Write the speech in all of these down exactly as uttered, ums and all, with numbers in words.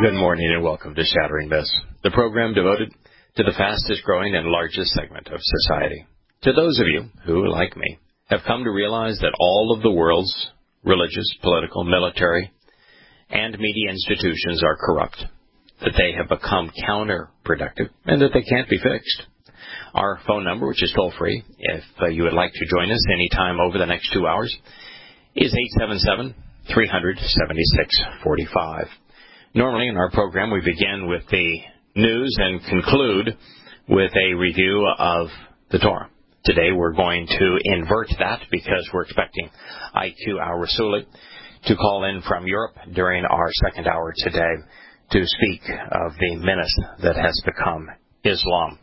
Good morning and welcome to Shattering Myths, the program devoted to the fastest growing and largest segment of society. To those of you who, like me, have come to realize that all of the world's religious, political, military, and media institutions are corrupt, that they have become counterproductive, and that they can't be fixed. Our phone number, which is toll-free, if uh, you would like to join us any time over the next two hours, is eight seven seven, three hundred, seventy-six forty-five. Normally in our program we begin with the news and conclude with a review of the Torah. Today we're going to invert that because we're expecting I Q al-Rasuli to call in from Europe during our second hour today to speak of the menace that has become Islam.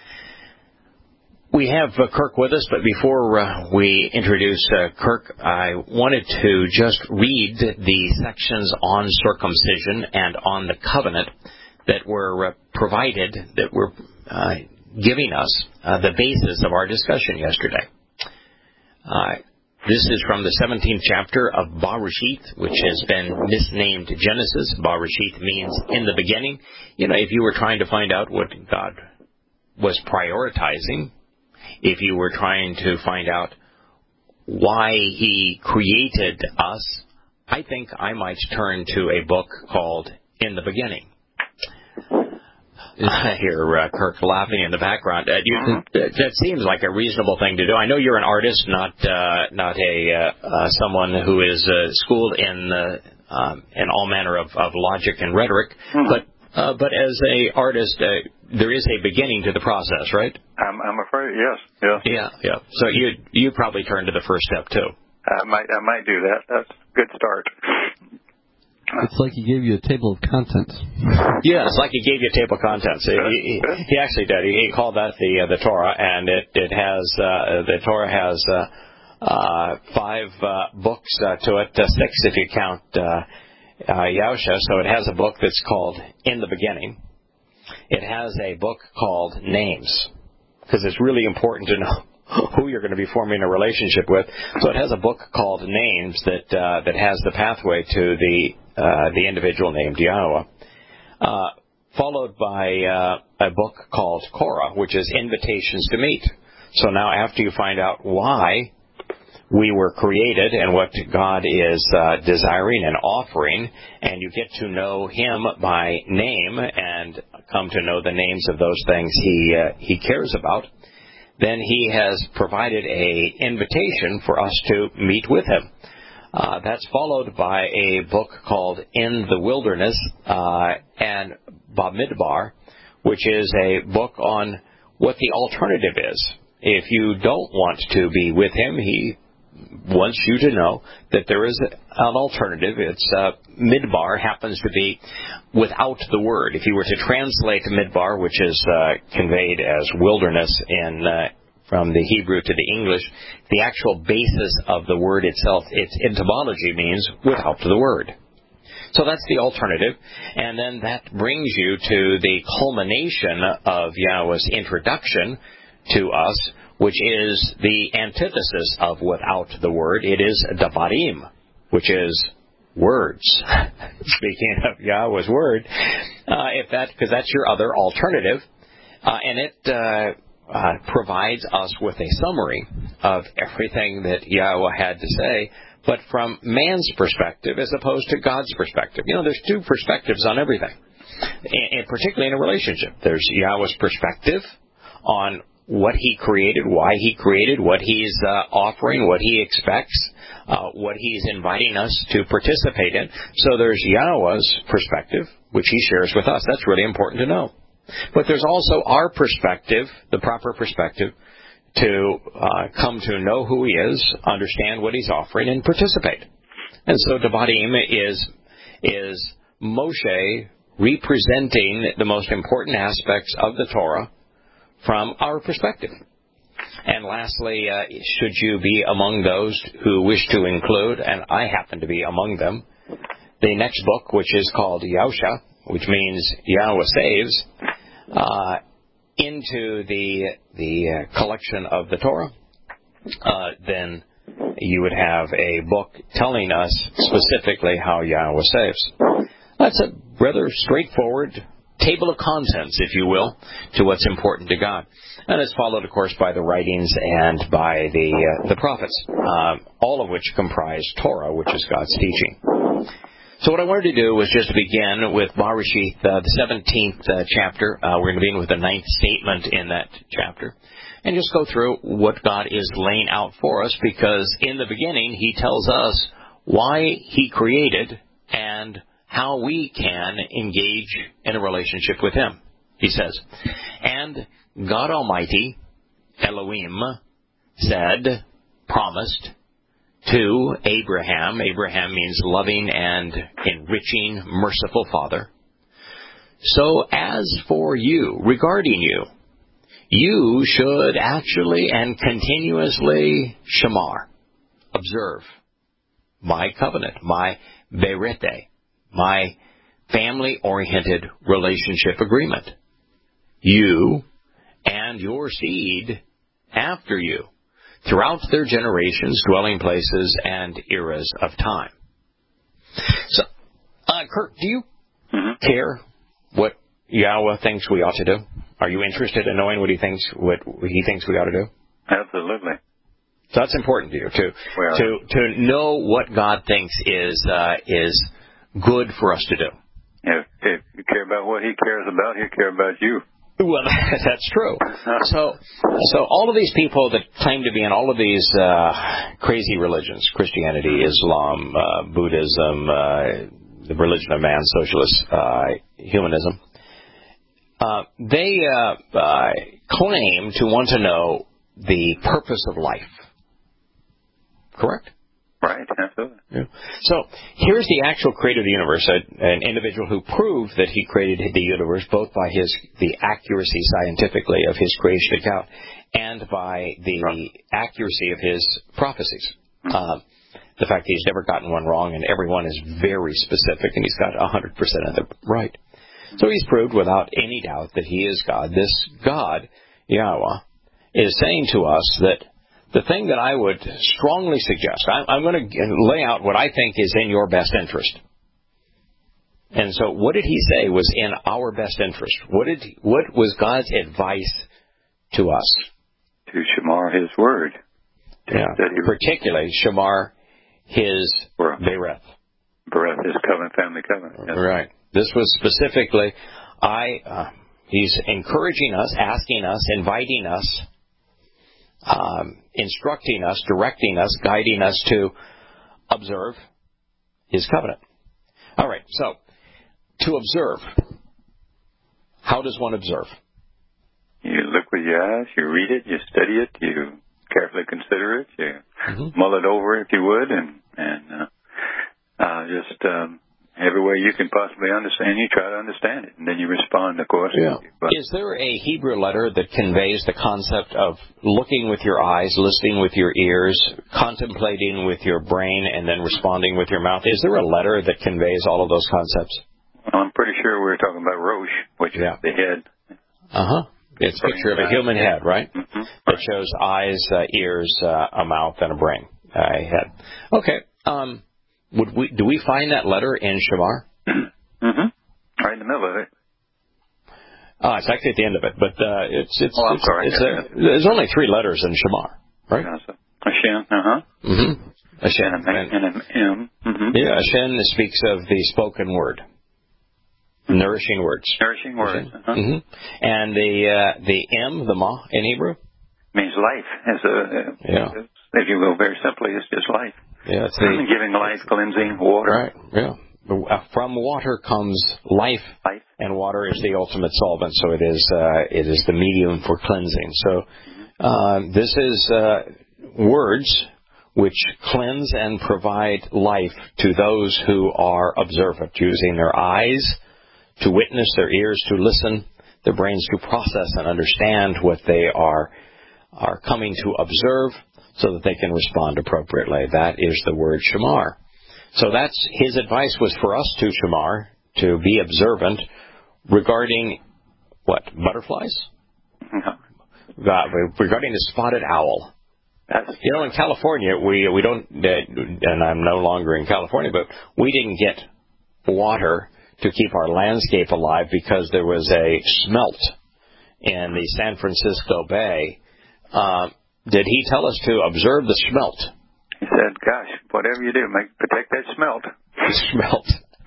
We have uh, Kirk with us, but before uh, we introduce uh, Kirk, I wanted to just read the sections on circumcision and on the covenant that were uh, provided, that were uh, giving us uh, the basis of our discussion yesterday. Uh, this is from the seventeenth chapter of Bereshit, which has been misnamed Genesis. Bereshit means in the beginning. You know, if you were trying to find out what God was prioritizing, if you were trying to find out why He created us, I think I might turn to a book called In the Beginning. I hear uh, Kirk laughing in the background. Uh, you, that seems like a reasonable thing to do. I know you're an artist, not uh, not a uh, uh, someone who is uh, schooled in uh, um, in all manner of, of logic and rhetoric, mm-hmm. but uh, but as a artist, uh, there is a beginning to the process, right? I'm, I'm afraid, yes, yes. Yeah, yeah. So you you probably turn to the first step too. I might I might do that. That's a good start. It's like he gave you a table of contents. Yeah, it's like he gave you a table of contents. He, he, he actually did. He, he called that the uh, the Torah, and it it has uh, the Torah has uh, uh, five uh, books uh, to it, uh, six if you count uh, uh, Yahusha. So it has a book that's called In the Beginning. It has a book called Names, because it's really important to know who you're going to be forming a relationship with. So it has a book called Names that uh, that has the pathway to the uh, the individual named Yahweh, uh, followed by uh, a book called Korah, which is Invitations to Meet. So now after you find out why we were created and what God is uh, desiring and offering, and you get to know Him by name and come to know the names of those things He uh, He cares about, then He has provided a invitation for us to meet with Him. Uh, that's followed by a book called In the Wilderness uh, and Bamidbar, which is a book on what the alternative is. If you don't want to be with Him, He wants you to know that there is an alternative. It's uh, Midbar happens to be without the word. If you were to translate Midbar, which is uh, conveyed as wilderness in uh, from the Hebrew to the English, the actual basis of the word itself, its etymology means without the word. So that's the alternative, and then that brings you to the culmination of Yahweh's introduction to us, which is the antithesis of without the word. It is Devarim, which is words. Speaking of Yahweh's word, uh, if that because that's your other alternative, uh, and it uh, uh, provides us with a summary of everything that Yahweh had to say, but from man's perspective as opposed to God's perspective. You know, there's two perspectives on everything, and, and particularly in a relationship. There's Yahweh's perspective on what He created, why He created, what He's uh, offering, what He expects, uh, what He's inviting us to participate in. So there's Yahweh's perspective, which He shares with us. That's really important to know. But there's also our perspective, the proper perspective, to uh, come to know who He is, understand what He's offering, and participate. And so Devarim is, is Moshe representing the most important aspects of the Torah from our perspective. And lastly, uh, should you be among those who wish to include, and I happen to be among them, the next book, which is called Yahusha, which means Yahweh saves, uh, into the the uh, collection of the Torah, uh, then you would have a book telling us specifically how Yahweh saves. That's a rather straightforward table of contents, if you will, to what's important to God. And it's followed, of course, by the writings and by the uh, the prophets, um, all of which comprise Torah, which is God's teaching. So what I wanted to do was just begin with Bereshith, uh, the seventeenth uh, chapter. Uh, we're going to begin with the ninth statement in that chapter, and just go through what God is laying out for us, because in the beginning He tells us why He created and how we can engage in a relationship with Him. He says, "And God Almighty, Elohim, said," promised, "to Abraham," Abraham means loving and enriching, merciful Father, "so as for you, regarding you, you should actually and continuously shamar, observe, my covenant, my berete, my family-oriented relationship agreement. You and your seed after you, throughout their generations, dwelling places, and eras of time." So, uh, Kirk, do you mm-hmm. care what Yahweh thinks we ought to do? Are you interested in knowing what He thinks what He thinks we ought to do? Absolutely. So that's important to you to well, to to know what God thinks is uh, is good for us to do. If, if you care about what He cares about, He'll care about you. Well, that's true. So, so all of these people that claim to be in all of these uh, crazy religions, Christianity, Islam, uh, Buddhism, uh, the religion of man, socialist, uh, humanism, uh, they uh, uh, claim to want to know the purpose of life. Correct? Right, absolutely. Yeah. So here's the actual creator of the universe, a, an individual who proved that he created the universe both by his the accuracy scientifically of his creation account and by the right. accuracy of his prophecies. Mm-hmm. Uh, the fact that he's never gotten one wrong and every one is very specific and he's got one hundred percent of them right. Mm-hmm. So he's proved without any doubt that he is God. This God, Yahweh, is saying to us that the thing that I would strongly suggest, I'm, I'm going to lay out what I think is in your best interest. And so what did He say was in our best interest? What did what was God's advice to us? To shamar His word. Yeah, particularly shamar His Bereth. Bereth, His covenant, family covenant. Yes. Right. This was specifically, I. Uh, he's encouraging us, asking us, inviting us, Um, instructing us, directing us, guiding us to observe His covenant. All right, so to observe, how does one observe? You look with your eyes, you read it, you study it, you carefully consider it, you mm-hmm. mull it over if you would, and, and uh, uh, just um, every way you can possibly understand, you try to understand it, and then you respond, of course. Yeah. Is there a Hebrew letter that conveys the concept of looking with your eyes, listening with your ears, contemplating with your brain, and then responding with your mouth? Is there a letter that conveys all of those concepts? Well, I'm pretty sure we're talking about Rosh, which yeah. is the head. Uh-huh. It's a picture of a human head, right? Mm-hmm. That shows eyes, uh, ears, uh, a mouth, and a brain. Uh, head. Okay. Um... Would we do we find that letter in Shamar? Mm-hmm. Right in the middle of it. Oh, it's actually at the end of it, but uh, it's it's, oh, I'm it's, sorry. it's a, there's only three letters in Shamar, right? Hashem, uh-huh. Mm-hmm. Hashem. And, and, and an M. Mm-hmm. Yeah, Hashem speaks of the spoken word, mm-hmm. nourishing words. Nourishing words. Uh-huh. Mm-hmm. And the uh, the M, the Ma in Hebrew, means life. As a uh, yeah. If you will, very simply, it's just life. Yeah, it's the, giving life, cleansing, water. Right, yeah. From water comes life, life, and water is the ultimate solvent, so it is uh, it is the medium for cleansing. So uh, this is uh, words which cleanse and provide life to those who are observant, using their eyes to witness, their ears to listen, their brains to process and understand what they are are coming to observe, so that they can respond appropriately. That is the word shamar. So that's His advice was for us to shamar, to be observant regarding what? Butterflies? No. Uh, regarding the spotted owl. That's you know, in California, we we don't, uh, and I'm no longer in California, but we didn't get water to keep our landscape alive because there was a smelt in the San Francisco Bay. Uh, did he tell us to observe the smelt? He said, gosh, whatever you do, make protect that smelt. Smelt.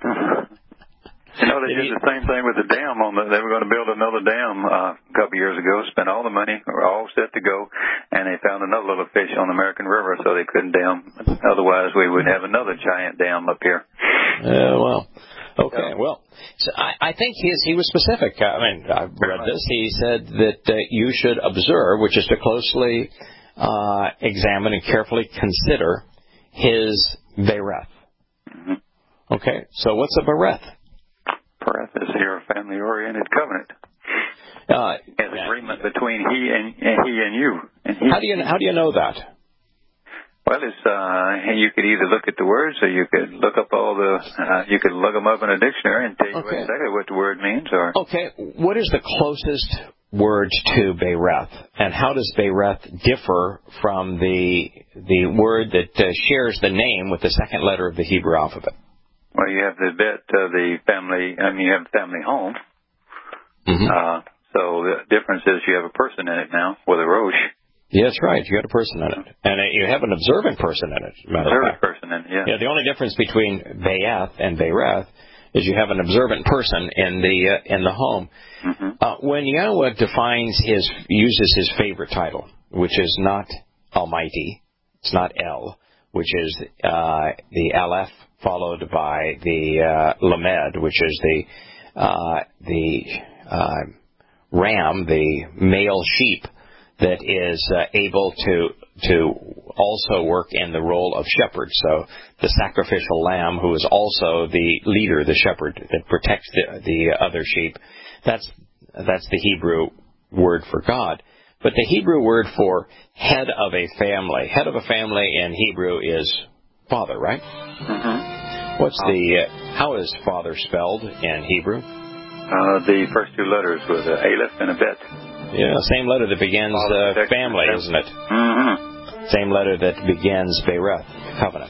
You know, they did, did the same thing with the dam. On the, they were going to build another dam uh, a couple of years ago, spent all the money, were all set to go, and they found another little fish on the American River, so they couldn't dam. Otherwise, we would have another giant dam up here. Uh, well, okay. Well, so I, I think he, is, he was specific. I mean, I've read this. He said that uh, you should observe, which is to closely uh, examine and carefully consider his bereth. Mm-hmm. Okay, so what's a bereth? Bereth is here a family-oriented covenant. Uh, An agreement between he and, and he and you. And he, how do you how do you know that? Well, it's uh, you could either look at the words, or you could look up all the. Uh, you could look them up in a dictionary and tell you okay. exactly what the word means. Or okay, what is the closest word to bereth, and how does bereth differ from the the word that uh, shares the name with the second letter of the Hebrew alphabet? Well, you have the bet, uh, the family, I mean, you have the family home. Mm-hmm. Uh, so the difference is you have a person in it now with a rosh. Yeah, that's right. You got a person in it. And uh, you have an observant person in it. Observant person in it, yeah. Yeah, the only difference between Be'ath and Bereth is you have an observant person in the uh, in the home. Mm-hmm. Uh, when Yahweh defines his, uses his favorite title, which is not Almighty, it's not El, which is uh, the Aleph, followed by the uh, Lamed, which is the uh, the uh, ram, the male sheep that is uh, able to to also work in the role of shepherd. So the sacrificial lamb, who is also the leader, the shepherd that protects the, the other sheep. That's that's the Hebrew word for God. But the Hebrew word for head of a family, head of a family in Hebrew is father, right? Mm-hmm. What's the, uh, how is father spelled in Hebrew? Uh, the first two letters with an aleph and a bet. Yeah, same letter that begins uh, family, isn't it? Mm-hmm. Same letter that begins Bereth, covenant.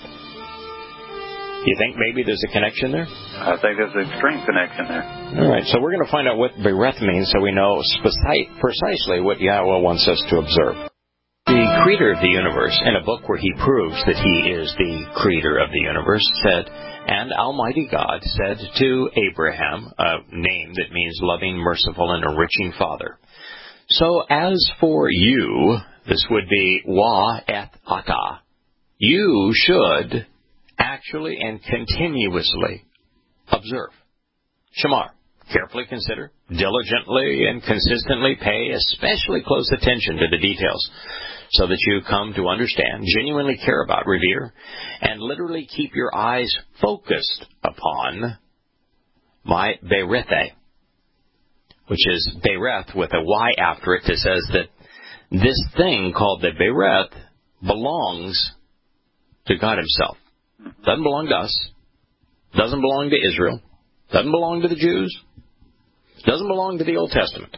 You think maybe there's a connection there? I think there's an extreme connection there. All right, so we're going to find out what Bereth means so we know speci- precisely what Yahweh wants us to observe. The creator of the universe, in a book where he proves that he is the creator of the universe, said, "And Almighty God said to Abraham," a name that means loving, merciful, and enriching father, "So as for you," this would be wa et ata, "you should actually and continuously observe." Shamar. Carefully consider, diligently and consistently pay especially close attention to the details so that you come to understand, genuinely care about, revere, and literally keep your eyes focused upon my Berethe, which is Bereth with a Y after it that says that this thing called the Bereth belongs to God himself. Doesn't belong to us. Doesn't belong to Israel. Doesn't belong to the Jews. Doesn't belong to the Old Testament.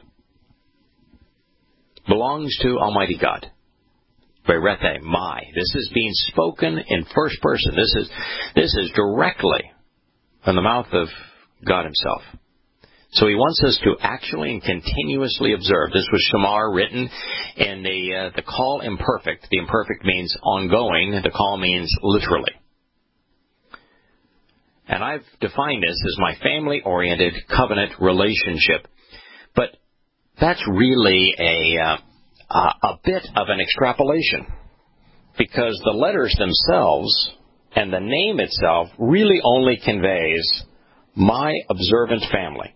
Belongs to Almighty God. Berethe, my. This is being spoken in first person. This is this is directly from the mouth of God himself. So he wants us to actually and continuously observe. This was Shamar, written in the uh, the call imperfect. The imperfect means ongoing. The call means literally. And I've defined this as my family-oriented covenant relationship. But that's really a uh, a bit of an extrapolation, because the letters themselves and the name itself really only conveys my observant family.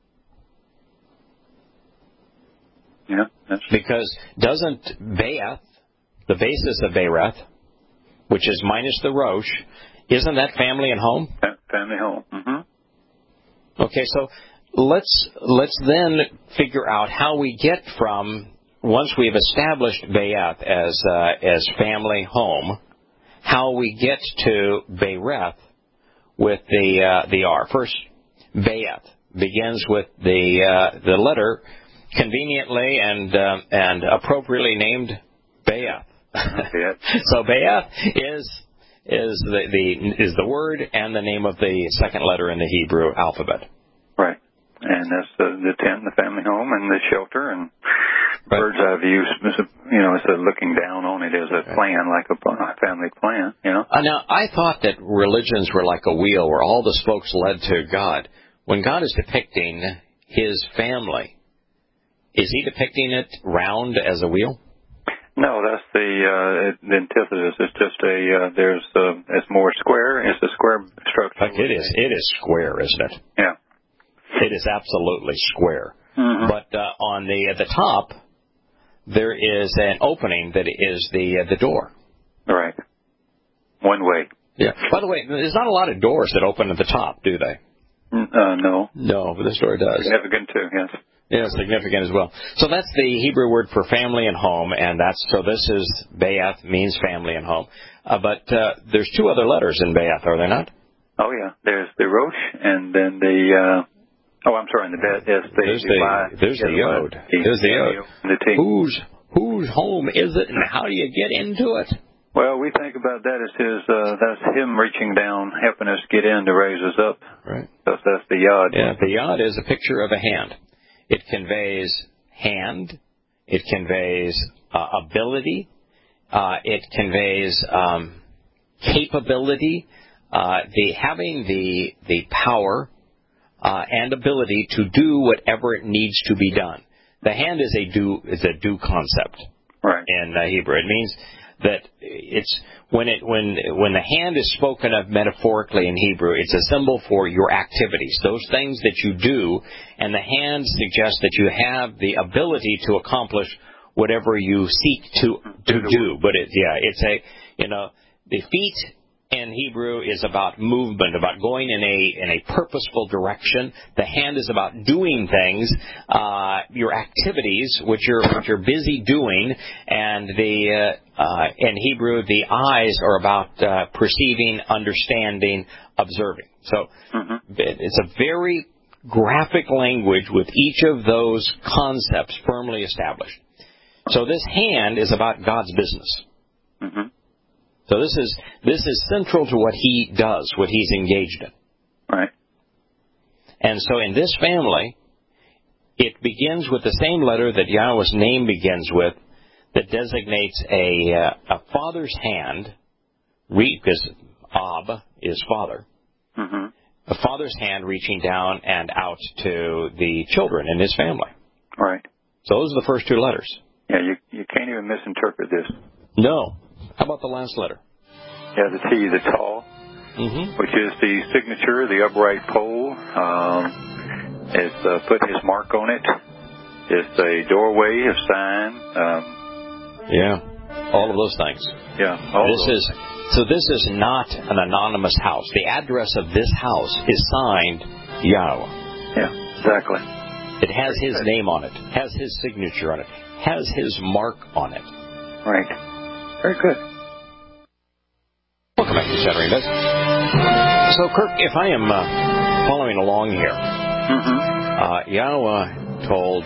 Yeah, that's because doesn't Be'ath, the basis of Bereth, which is minus the Rosh, isn't that family and home? Family home. Mm-hmm. Okay, so let's let's then figure out how we get from, once we've established Be'ath as uh, as family home, how we get to Bereth with the uh, the R. First, Be'ath begins with the uh, the letter conveniently and uh, and appropriately named Be'ath. Okay. So Be'ath is is the, the is the word and the name of the second letter in the Hebrew alphabet. Right. And that's the, the tent, the family home, and the shelter, and right. bird's eye view. You know, it's a looking down on it as a plan, like a, a family plan. You know. Uh, now, I thought that religions were like a wheel where all the spokes led to God. When God is depicting His family, is He depicting it round as a wheel? No, that's the uh, the antithesis. It's just a uh, there's uh, it's more square. It's a square structure. Like it is. It is square, isn't it? Yeah. It is absolutely square. Mm-hmm. But uh, on the at the top, there is an opening that is the uh, the door. Right. One way. Yeah. By the way, there's not a lot of doors that open at the top, do they? Uh, no. No, but this door does. Significant too. Yes. Yeah, significant as well. So that's the Hebrew word for family and home, and that's so this is Be'eth, means family and home. Uh, but uh, there's two other letters in Be'eth, are there not? Oh yeah, there's the Rosh, and then the. Uh, Oh, I'm sorry, in the bed, yes, the, there's the, the there's the Yod. There's the Yod. The T. Whose whose home is it, and how do you get into it? Well, we think about that as his. Uh, that's him reaching down, helping us get in to raise us up. Right. That's, that's the Yod. Yeah, the Yod is a picture of a hand. It conveys hand. It conveys uh, ability. Uh, it conveys um, capability. Uh, the having the the power. Uh, and ability to do whatever it needs to be done. The hand is a do is a do concept right. in uh, Hebrew. It means that it's when it when when the hand is spoken of metaphorically in Hebrew, it's a symbol for your activities, those things that you do, and the hand suggests that you have the ability to accomplish whatever you seek to to do. But it, yeah, it's a you know the feet. In Hebrew is about movement, about going in a in a purposeful direction. The hand is about doing things, uh, your activities, which you're which you're busy doing, and the uh, uh, in Hebrew the eyes are about uh, perceiving, understanding, observing. So mm-hmm. it's a very graphic language with each of those concepts firmly established. So this hand is about God's business. Mm-hmm. So this is this is central to what he does, what he's engaged in. Right. And so in this family, it begins with the same letter that Yahweh's name begins with, that designates a uh, a father's hand, because Ab is father. Mm-hmm. A father's hand reaching down and out to the children in his family. Right. So those are the first two letters. Yeah, you you can't even misinterpret this. No. How about the last letter? Yeah, the T, the Tall, mm-hmm. which is the signature, the upright pole. Um, it's uh, put his mark on it. It's a doorway, a sign. Um, yeah, all of those things. Yeah, all this of those is things. So this is not an anonymous house. The address of this house is signed Yahweh. Yeah, exactly. It has his name on it, has his signature on it, has his mark on it. Right. Very good. Welcome back to Shattering Beds. So, Kirk, if I am uh, following along here, mm-hmm. uh, Yahweh told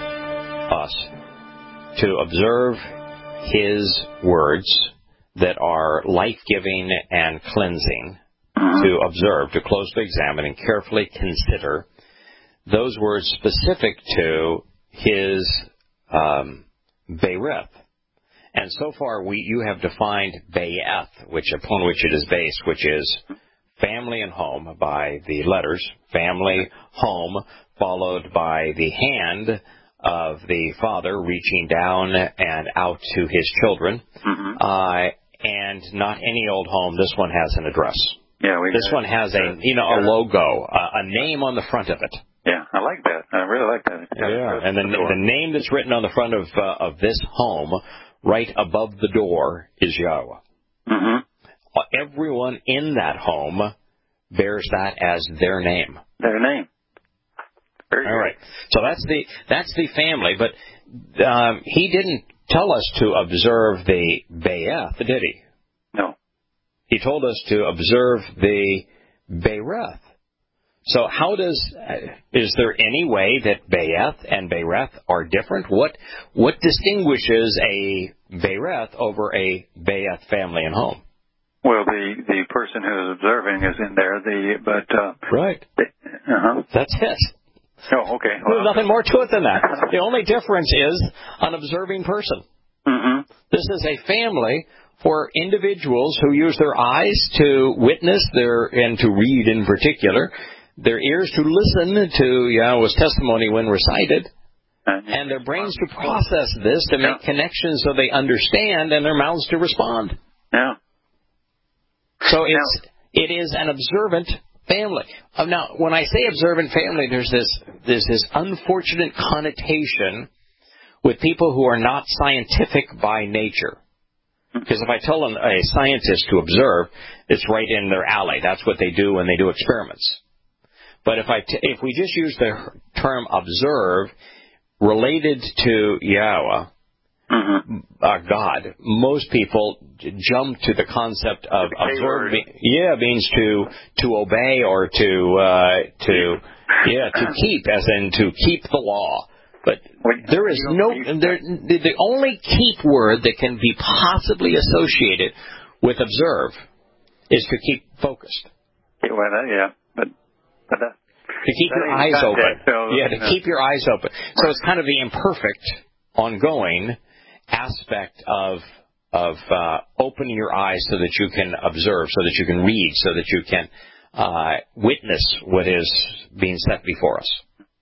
us to observe his words that are life-giving and cleansing, mm-hmm. to observe, to closely examine and carefully consider those words specific to his um, Be'erith. And so far, we you have defined Be'eth, which upon which it is based, which is family and home by the letters, family, home, followed by the hand of the father reaching down and out to his children. Mm-hmm. Uh, and not any old home. This one has an address. Yeah, we this one has a you know a logo, a, a name on the front of it. Yeah, I like that. I really like that. Yeah, and the, the name that's written on the front of uh, of this home, right above the door, is Yahweh. Mm-hmm. Everyone in that home bears that as their name. Their name. Very All right. So that's the that's the family, but um, he didn't tell us to observe the Be'eth, did he? No. He told us to observe the Be'erith. So how does, is there any way that Be'eth and Be'erith are different? What what distinguishes a Be'erith over a Be'eth family and home? Well, the the person who's observing is in there. The but uh, right. Uh huh. That's it. Oh, okay. Well, There's nothing more to it than that. The only difference is an observing person. Mm-hmm. This is a family for individuals who use their eyes to witness their and to read in particular, their ears to listen to Yahweh's testimony when recited, and their brains to process this to make yeah. connections so they understand, and their mouths to respond. Yeah. So it's yeah. it is an observant family. Uh, now, when I say observant family, there's this there's this unfortunate connotation with people who are not scientific by nature. Because if I tell an, a scientist to observe, it's right in their alley. That's what they do when they do experiments. But if I t- if we just use the term observe related to Yahweh, mm-hmm. uh, God, most people j- jump to the concept of observe. Be- yeah, means to to obey or to uh, to yeah to keep, as in to keep the law. But there is no, there, the only keep word that can be possibly associated with observe is to keep focused. Well, yeah, but, but that, to keep your eyes open. So, yeah, to no. keep your eyes open. So it's kind of the imperfect, ongoing aspect of of uh, opening your eyes so that you can observe, so that you can read, so that you can uh, witness what is being set before us.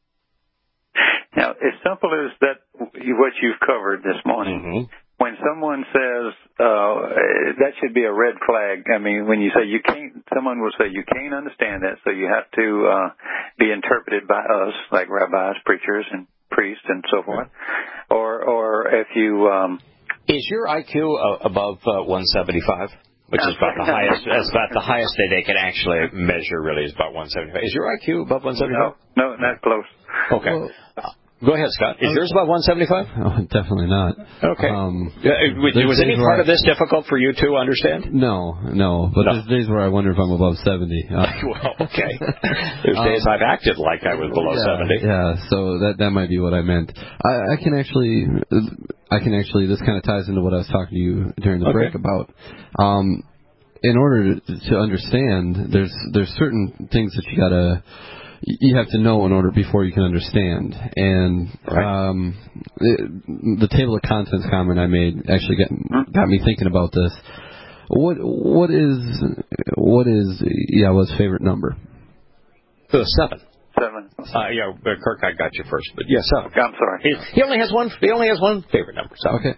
Now, as simple as that, what you've covered this morning, mm-hmm. when someone says uh, that should be a red flag. I mean, when you say you can't, someone will say you can't understand that, so you have to uh, be interpreted by us, like rabbis, preachers, and priests, and so forth. Right. Or, or if you um, is your I Q uh, above uh, one seventy-five? Which is about the highest. That's about the highest that they can actually measure. Really, is about one seventy-five. Is your I Q above one seventy-five? No, no, not close. Okay. Well, uh, go ahead, Scott. Is yours about one seventy-five? Oh, definitely not. Okay. Um, uh, was was any part I, of this difficult for you to understand? No, no. But no. There's days where I wonder if I'm above seventy. Uh, well, okay. There's um, days I've acted like I was below yeah, seventy. Yeah. So that that might be what I meant. I, I can actually. I can actually, this kind of ties into what I was talking to you during the okay. break about. Um, in order to, to understand, there's there's certain things that you gotta, you have to know in order before you can understand. And right. um, it, the table of contents comment I made actually got got me thinking about this. What what is what is Yahweh's favorite number? Uh, seven. Seven. Uh, yeah, Kirk, I got you first, but yeah, seven. I'm sorry. He, he only has one. He only has one favorite number. Seven. Okay.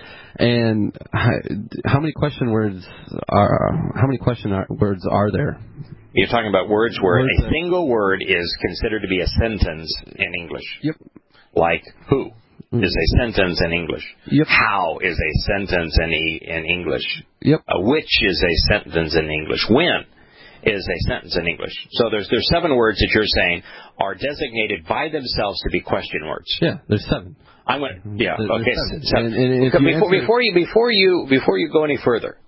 And how many question words are how many question words are there? You're talking about words where words a that... single word is considered to be a sentence in English. Yep. Like who mm. is a sentence in English. Yep. How is a sentence in e- in English. Yep. Uh, which is a sentence in English. When is a sentence in English. So there's there's seven words that you're saying are designated by themselves to be question words. Yeah, there's seven. I'm going to, yeah, there's okay. Seven. seven. And, and before, you before you before you before you go any further,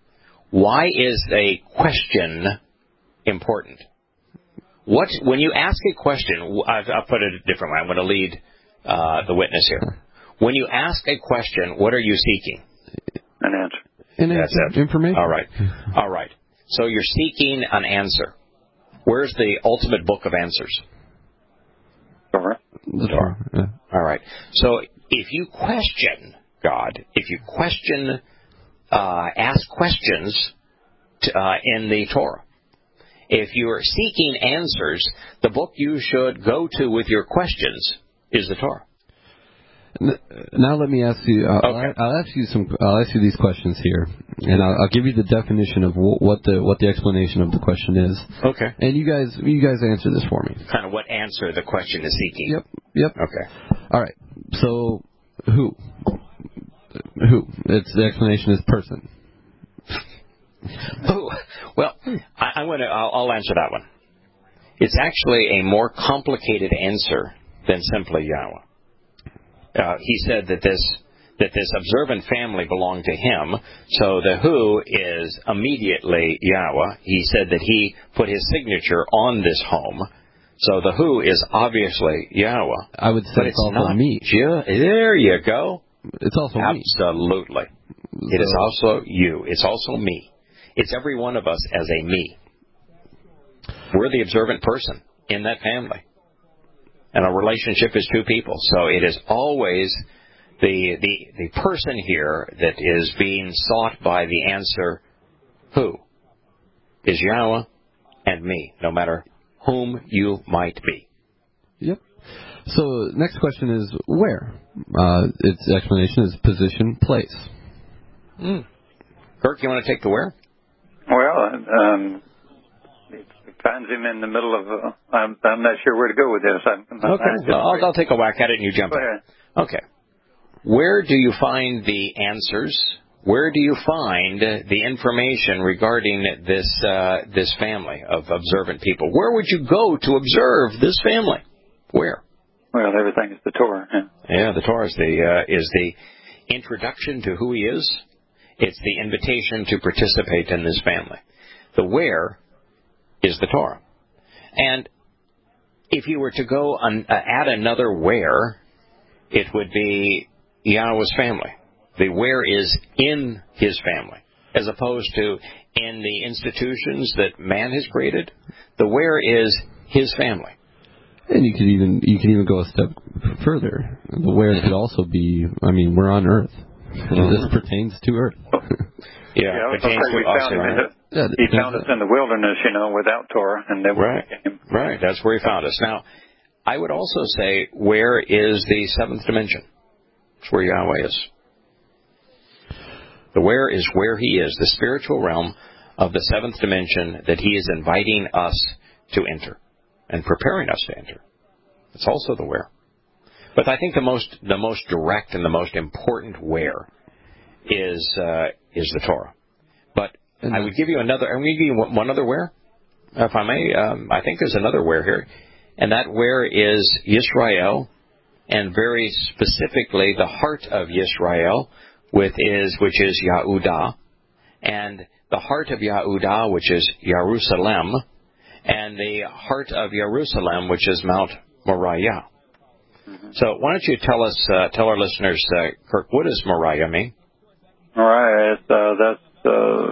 why is a question important? What when you ask a question? I've, I'll put it a different way. I'm going to lead uh, the witness here. When you ask a question, what are you seeking? An answer. An answer. Information. All right. All right. So you're seeking an answer. Where's the ultimate book of answers? Torah. The Torah. Yeah. All right. So if you question God, if you question, uh, ask questions to, uh, in the Torah, if you are seeking answers, the book you should go to with your questions is the Torah. Now let me ask you. Uh, okay. I'll, I'll ask you some. I'll ask you these questions here, and I'll, I'll give you the definition of w- what the what the explanation of the question is. Okay. And you guys, you guys answer this for me. Kind of what answer the question is seeking. Yep. Yep. Okay. All right. So who? Who? It's the explanation is person. Who? Well, I, I'm going to. I'll, I'll answer that one. It's actually a more complicated answer than simply Yahweh. Uh, he said that this that this observant family belonged to him, so the who is immediately Yahweh. He said that he put his signature on this home, so the who is obviously Yahweh. I would say but it's, it's also not me. Ju- there you go. It's also Absolutely. me. It so. is also you. It's also me. It's every one of us as a me. We're the observant person in that family. And a relationship is two people. So it is always the, the, the person here that is being sought by the answer, who? Is Yahweh and me, no matter whom you might be. Yep. So next question is where? Uh, its explanation is position, place. Mm. Kirk, you want to take the where? Well, um, it finds him in the middle of. Uh, I'm, I'm not sure where to go with this. I'm, I'm okay, well, I'll, I'll take a whack at it and you jump go in. ahead. Okay. Where do you find the answers? Where do you find the information regarding this uh, this family of observant people? Where would you go to observe this family? Where? Well, everything is the Torah. Yeah, yeah the Torah is the uh, is the introduction to who He is. It's the invitation to participate in this family. The where is the Torah. And if you were to go on, uh, add another where, it would be Yahweh's family. The where is in His family, as opposed to in the institutions that man has created. The where is His family. And you could even you can even go a step further. The where could also be, I mean, we're on Earth. Mm-hmm. This pertains to Earth. yeah, yeah pertains okay, to we us. Found him in the, yeah, he found us in the wilderness, you know, without Torah, and then right, we came. Right, that's where He found us. Now, I would also say, where is the seventh dimension? It's where Yahweh is. The where is where He is, the spiritual realm of the seventh dimension that He is inviting us to enter and preparing us to enter. It's also the where. But I think the most the most direct and the most important where is uh, is the Torah. But mm-hmm. I would give you another. I'm going to give you one, one other where, if I may. Um, I think there's another where here, and that where is Yisrael, and very specifically the heart of Yisrael, with is which is Yahudah, and the heart of Yahudah, which is Jerusalem, and the heart of Jerusalem, which is Mount Moriah. Mm-hmm. So why don't you tell us, uh, tell our listeners, uh, Kirk, what does Moriah mean? Moriah, is, uh, that's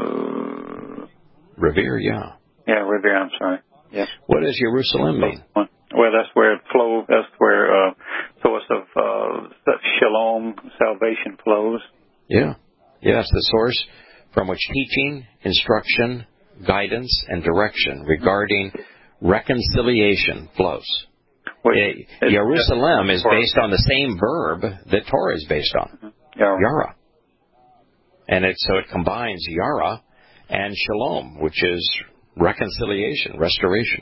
uh, Revere, yeah. Yeah, Revere. I'm sorry. Yes. What does Jerusalem mean? Well, that's where it flows. That's where uh, source of uh, shalom, salvation flows. Yeah, yeah, it's the source from which teaching, instruction, guidance, and direction regarding reconciliation flows. Well, it, Jerusalem is based on the same verb that Torah is based on, mm-hmm. Yara. Yara. And it, so it combines Yara and Shalom, which is reconciliation, restoration.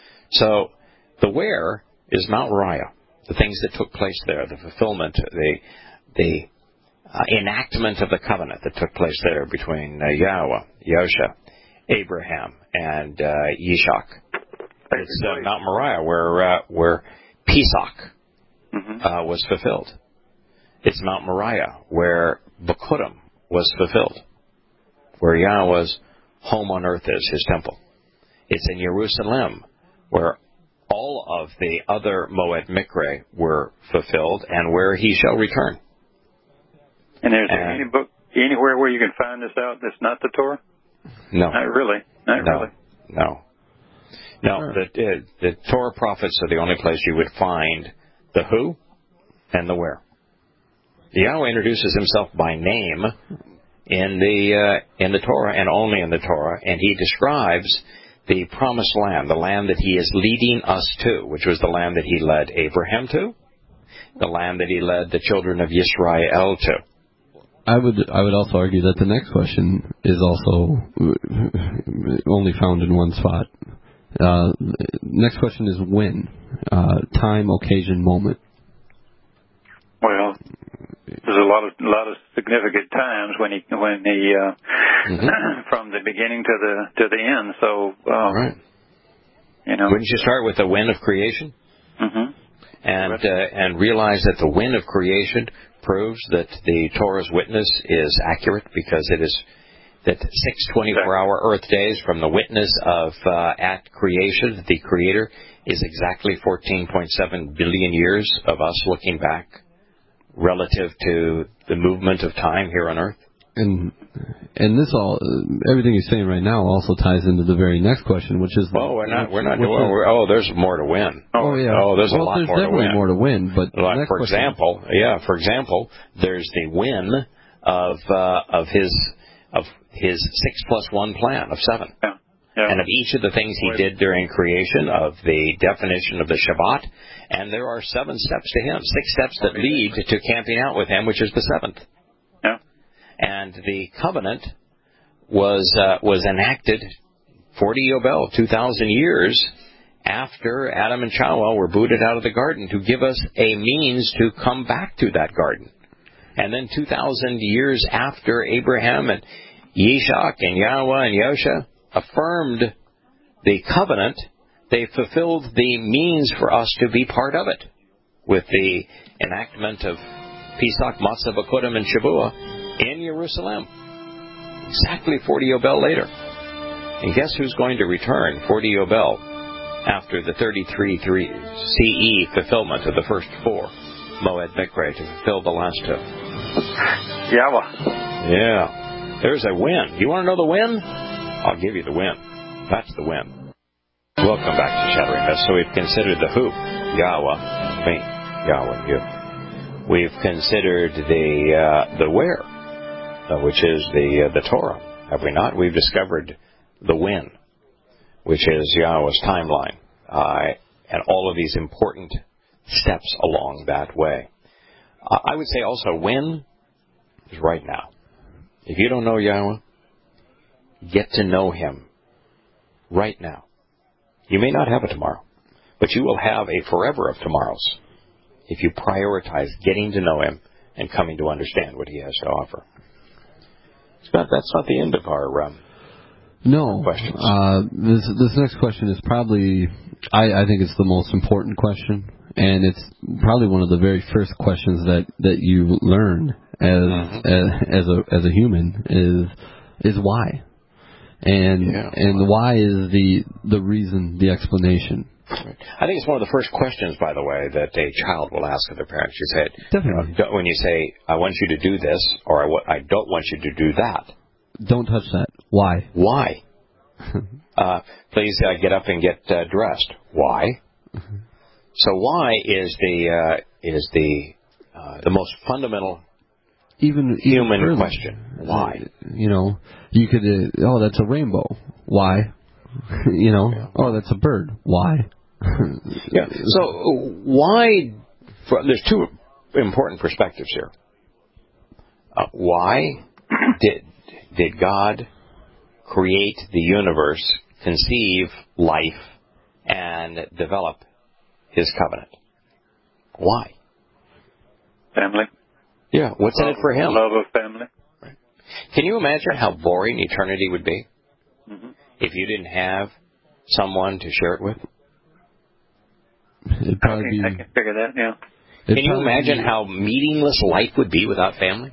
So the where is Mount Moriah, the things that took place there, the fulfillment, the the uh, enactment of the covenant that took place there between uh, Yahweh, Yosha, Abraham, and uh, Yishak. It's uh, Mount Moriah where uh, where Pesach mm-hmm. uh, was fulfilled. It's Mount Moriah where Bekurim was fulfilled, where Yahweh's home on earth is, His temple. It's in Jerusalem where all of the other Moed Mikre were fulfilled, and where He shall return. And there's and, any book anywhere where you can find this out that's not the Torah? No, not really, not no, really. No. No, the, uh, the Torah prophets are the only place you would find the who and the where. Yahweh introduces Himself by name in the uh, in the Torah and only in the Torah, and He describes the promised land, the land that He is leading us to, which was the land that He led Abraham to, the land that He led the children of Yisrael to. I would I would also argue that the next question is also only found in one spot. Uh, next question is when, uh, time, occasion, moment. Well, there's a lot of a lot of significant times when he when he uh, mm-hmm. from the beginning to the to the end. So, um, right. you know, wouldn't you start with the when of creation, mm-hmm. and uh, and realize that the when of creation proves that the Torah's witness is accurate, because it is that six twenty-four hour Earth days from the witness of uh, at creation, the Creator, is exactly fourteen point seven billion years of us looking back relative to the movement of time here on Earth. And and this all, everything you're saying right now also ties into the very next question, which is. Oh, we're not. We're not doing. We're, oh, there's more to win. Oh yeah. Oh, there's well, a lot there's more to definitely win. more to win. But like for question. example, yeah, for example, there's the win of uh, of his of his six plus one plan of seven. Yeah. Yeah. And of each of the things he did during creation, of the definition of the Shabbat, and there are seven steps to him, six steps that lead to camping out with him, which is the seventh. Yeah. And the covenant was uh, was enacted forty Yobel, two thousand years after Adam and Chawah were booted out of the garden, to give us a means to come back to that garden. And then two thousand years after Abraham and Yishak and Yahweh and Yosha affirmed the covenant, they fulfilled the means for us to be part of it with the enactment of Pesach, Matzah, Bakudim, and Shavuot in Jerusalem, exactly forty Yobel later. And guess who's going to return forty Yobel after the thirty-three C E fulfillment of the first four, Moed Mikre, to fulfill the last two? Yahweh. Yeah. There's a win. You want to know the win? I'll give you the win. That's the win. Welcome back to Shattering Myths. So we've considered the who, Yahweh, me, Yahweh, you. We've considered the uh, the where, uh, which is the uh, the Torah. Have we not? We've discovered the when, which is Yahweh's timeline, uh, and all of these important steps along that way. Uh, I would say also when is right now. If you don't know Yahweh, get to know Him right now. You may not have a tomorrow, but you will have a forever of tomorrows if you prioritize getting to know Him and coming to understand what He has to offer. Scott, that's not the end of our um, no questions. Uh, this this next question is probably, I, I think it's the most important question, and it's probably one of the very first questions that, that you learn as, mm-hmm. as as a as a human is is why. And yeah. and why is the the reason, the explanation? I think it's one of the first questions, by the way, that a child will ask of their parents. You say, definitely. You know, when you say, "I want you to do this," or "I, I don't want you to do that." Don't touch that. Why? Why? uh, please uh, get up and get uh, dressed. Why? Mm-hmm. So why is the uh, is the uh, the most fundamental. Even, even human further, question. Why? You know, you could, uh, oh, that's a rainbow. Why? you know, yeah. Oh, that's a bird. Why? yeah. So why? For, there's two important perspectives here. Uh, why did did God create the universe, conceive life, and develop His covenant? Why? Family. Yeah, what's love, in it for Him? Love of family. Right. Can you imagine how boring eternity would be mm-hmm. if you didn't have someone to share it with? It'd probably I can, be, I can figure that, yeah. Can you imagine be, how meaningless life would be without family?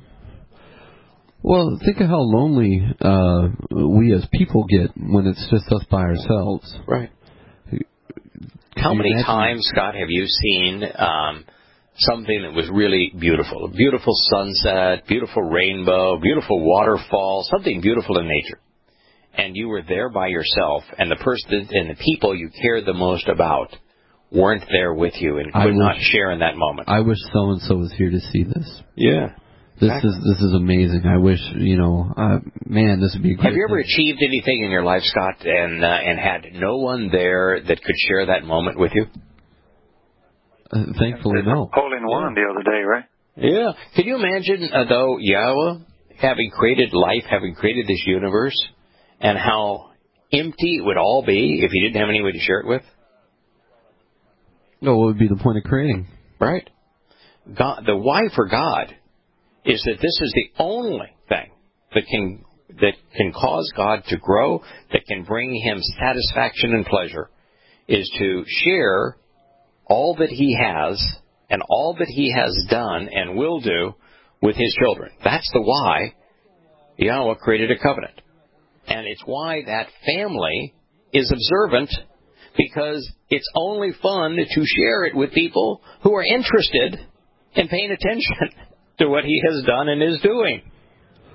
Well, think of how lonely uh, we as people get when it's just us by ourselves. Right. How many imagine? times, Scott, have you seen um, something that was really beautiful? A beautiful sunset, beautiful rainbow, beautiful waterfall, something beautiful in nature. And you were there by yourself, and the person and the people you cared the most about weren't there with you and could wish, not share in that moment. I wish so-and-so was here to see this. Yeah. This exactly. is this is amazing. I wish, you know, uh, man, this would be a great Have you ever thing. achieved anything in your life, Scott, and uh, and had no one there that could share that moment with you? Uh, thankfully, no. Hole in one the other day, right? Yeah. Can you imagine, uh, though, Yahweh having created life, having created this universe, and how empty it would all be if you didn't have anyone to share it with? No, what would be the point of creating? Right. God, the why for God is that this is the only thing that can that can cause God to grow, that can bring Him satisfaction and pleasure, is to share all that He has and all that He has done and will do with His children. That's the why Yahweh created a covenant. And it's why that family is observant, because it's only fun to share it with people who are interested in paying attention to what He has done and is doing.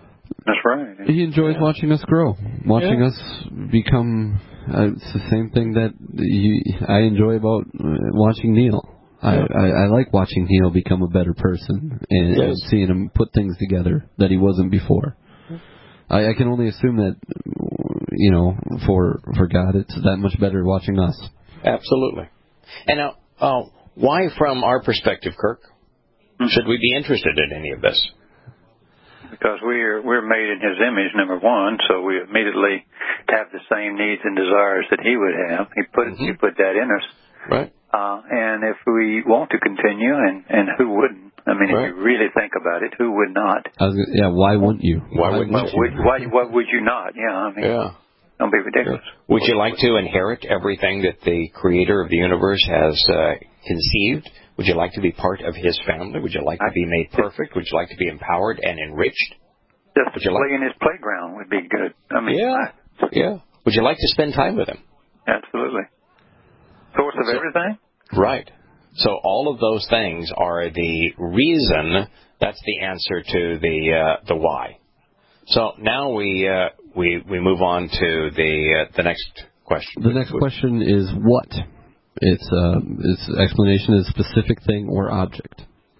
That's right. He enjoys yeah. watching us grow, watching yeah. us become. Uh, it's the same thing that you, I enjoy about uh, watching Neil. I, yeah. I, I like watching Neil become a better person and, yes. and seeing him put things together that he wasn't before. I, I can only assume that, you know, for for God, it's that much better watching us. Absolutely. And now, uh, why, from our perspective, Kirk, mm-hmm. should we be interested in any of this? Because we're we're made in His image, number one, so we immediately have the same needs and desires that He would have. He put mm-hmm. He put that in us, right? Uh, and if we want to continue, and and who wouldn't? I mean, right. if you really think about it, who would not? I was, yeah, why wouldn't you? Why, why wouldn't well, you? Would, why why would you not? Yeah, I mean, yeah. Don't be ridiculous. Yeah. Would you like to inherit everything that the Creator of the universe has uh, conceived? Would you like to be part of His family? Would you like to be made perfect? Would you like to be empowered and enriched? Just to play like... in His playground would be good. I mean, yeah, I... yeah. Would you like to spend time with Him? Absolutely. Source of so, everything. Right. So all of those things are the reason. That's the answer to the uh, the why. So now we uh, we we move on to the uh, the next question. The next question is what? Its uh, its explanation is specific thing or object.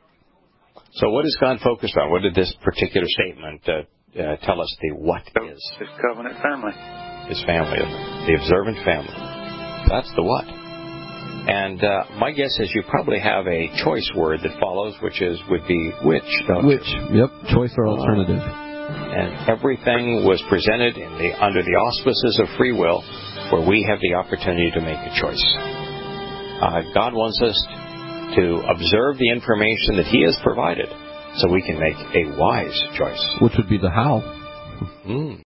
So what is God focused on? What did this particular statement uh, uh, tell us? The what is? His covenant family. His family, the observant family. That's the what. And uh, my guess is you probably have a choice word that follows, which is would be which. Don't which? You? Yep. Choice or alternative. And everything was presented in the under the auspices of free will, where we have the opportunity to make a choice. Uh, God wants us to observe the information that He has provided, so we can make a wise choice. Which would be the how. Mm.